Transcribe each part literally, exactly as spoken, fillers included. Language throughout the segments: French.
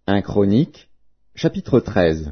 un Chronique, chapitre treize.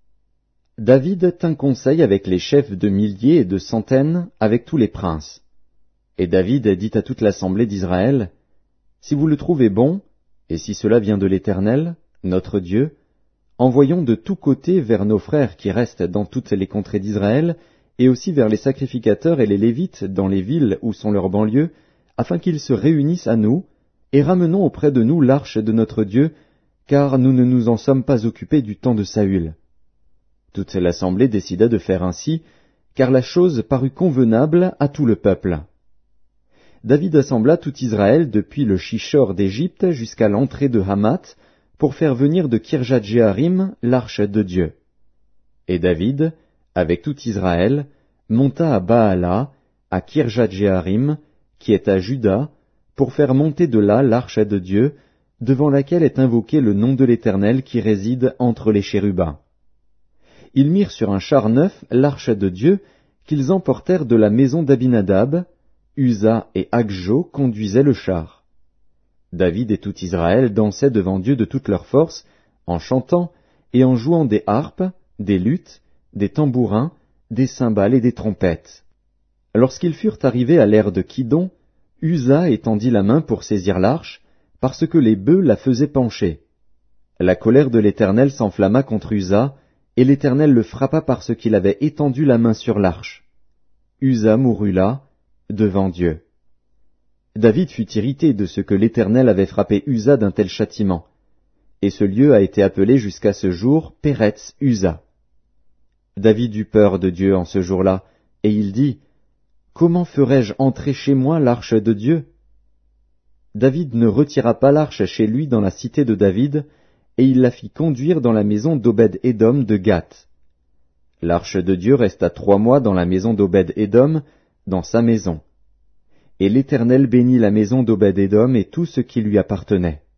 David tint conseil avec les chefs de milliers et de centaines, avec tous les princes. Et David dit à toute l'assemblée d'Israël, « Si vous le trouvez bon, et si cela vient de l'Éternel, notre Dieu, envoyons de tous côtés vers nos frères qui restent dans toutes les contrées d'Israël, et aussi vers les sacrificateurs et les Lévites dans les villes où sont leurs banlieues, afin qu'ils se réunissent à nous, et ramenons auprès de nous l'arche de notre Dieu, car nous ne nous en sommes pas occupés du temps de Saül. » Toute l'assemblée décida de faire ainsi, car la chose parut convenable à tout le peuple. David assembla tout Israël depuis le Shishor d'Égypte jusqu'à l'entrée de Hamath, pour faire venir de Kirjat-Jéarim l'arche de Dieu. Et David, avec tout Israël, monta à Baala, à Kirjat-Jéarim, qui est à Juda, pour faire monter de là l'arche de Dieu, devant laquelle est invoqué le nom de l'Éternel qui réside entre les chérubins. Ils mirent sur un char neuf l'arche de Dieu, qu'ils emportèrent de la maison d'Abinadab. Uza et Agjo conduisaient le char. David et tout Israël dansaient devant Dieu de toute leur force, en chantant et en jouant des harpes, des luths, des tambourins, des cymbales et des trompettes. Lorsqu'ils furent arrivés à l'ère de Kidon, Uza étendit la main pour saisir l'arche, parce que les bœufs la faisaient pencher. La colère de l'Éternel s'enflamma contre Uza, et l'Éternel le frappa parce qu'il avait étendu la main sur l'arche. Uza mourut là, devant Dieu. David fut irrité de ce que l'Éternel avait frappé Uza d'un tel châtiment, et ce lieu a été appelé jusqu'à ce jour Péretz Uza. David eut peur de Dieu en ce jour-là, et il dit, « Comment ferai-je entrer chez moi l'arche de Dieu ?» David ne retira pas l'arche chez lui dans la cité de David, et il la fit conduire dans la maison d'Obed-Édom de Gath. L'arche de Dieu resta trois mois dans la maison d'Obed-Édom, dans sa maison. Et l'Éternel bénit la maison d'Obed-Édom et tout ce qui lui appartenait.